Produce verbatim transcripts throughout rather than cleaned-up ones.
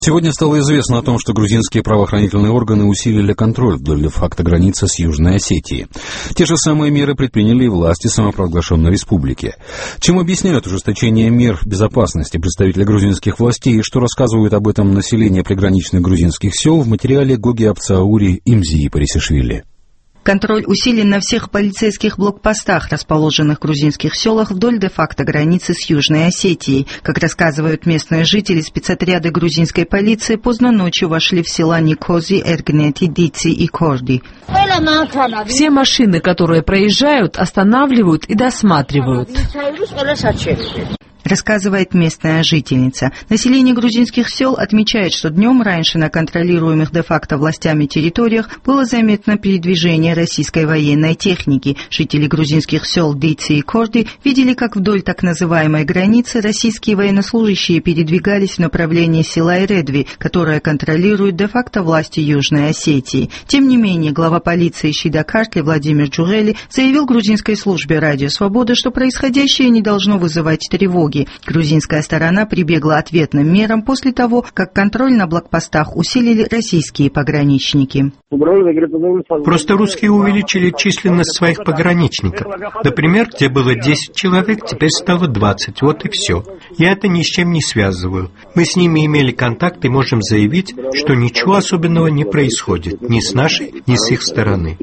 Сегодня стало известно о том, что грузинские правоохранительные органы усилили контроль вдоль де-факто границы с Южной Осетией. Те же самые меры предприняли и власти самопровозглашенной республики. Чем объясняют ужесточение мер безопасности представители грузинских властей и что рассказывают об этом население приграничных грузинских сел в материале Гоги Апцаури и Мзии Парисишвили. Контроль усилен на всех полицейских блокпостах, расположенных в грузинских селах вдоль де-факто границы с Южной Осетией. Как рассказывают местные жители, спецотряды грузинской полиции поздно ночью вошли в села Никози, Эргнети, Дици и Корди. Все машины, которые проезжают, останавливают и досматривают. Рассказывает местная жительница. Население грузинских сел отмечает, что днем раньше на контролируемых де-факто властями территориях было заметно передвижение российской военной техники. Жители грузинских сел Дици и Корди видели, как вдоль так называемой границы российские военнослужащие передвигались в направлении села Эредви, которое контролирует де-факто власти Южной Осетии. Тем не менее, глава полиции Шидакартли Владимир Джурели заявил грузинской службе «Радио Свобода», что происходящее не должно вызывать тревоги. Грузинская сторона прибегла ответным мерам после того, как контроль на блокпостах усилили российские пограничники. Просто русские увеличили численность своих пограничников. Например, где было десять человек, теперь стало двадцать. Вот и все. Я это ни с чем не связываю. Мы с ними имели контакт и можем заявить, что ничего особенного не происходит ни с нашей, ни с их стороны.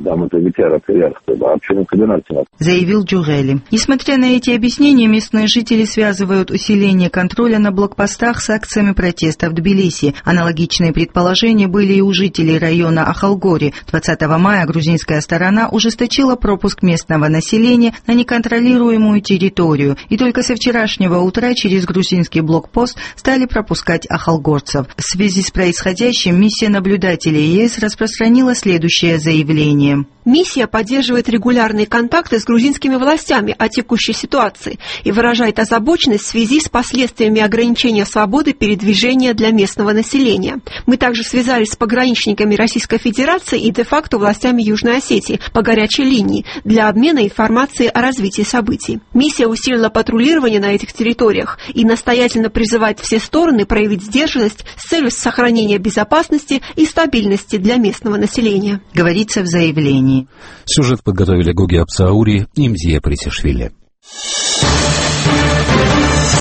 Заявил Джурели. Несмотря на эти объяснения, местные жители связывают усиление контроля на блокпостах с акциями протеста в Тбилиси. Аналогичные предположения были и у жителей района Ахалгори. двадцатого мая грузинская сторона ужесточила пропуск местного населения на неконтролируемую территорию, и только со вчерашнего утра через грузинский блокпост стали пропускать ахалгорцев. В связи с происходящим миссия наблюдателей ЕС распространила следующее заявление. Миссия поддерживает регулярные контакты с грузинскими властями о текущей ситуации и выражает озабоченность в связи с последствиями ограничения свободы передвижения для местного населения. Мы также связались с пограничниками Российской Федерации и де-факто властями Южной Осетии по горячей линии для обмена информацией о развитии событий. Миссия усилила патрулирование на этих территориях и настоятельно призывает все стороны проявить сдержанность с целью сохранения безопасности и стабильности для местного населения. Говорится в заявлении. Сюжет подготовили Гоги Апцаури и Мзия Парисишвили.